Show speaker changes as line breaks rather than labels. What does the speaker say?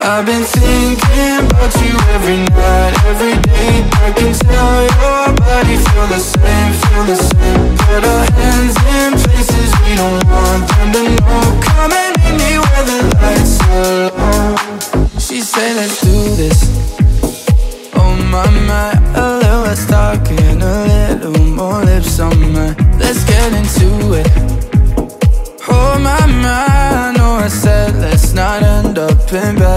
I've been thinking about you every night, every day. I can tell your body feel the same, feel the same. Put our hands in places we don't want them to know. Come and meet me where the lights are low. She said let's do this. Oh my, a little less talking, a little more lips on mine. Let's get into it. Oh my, I know I said let's not end up in bed,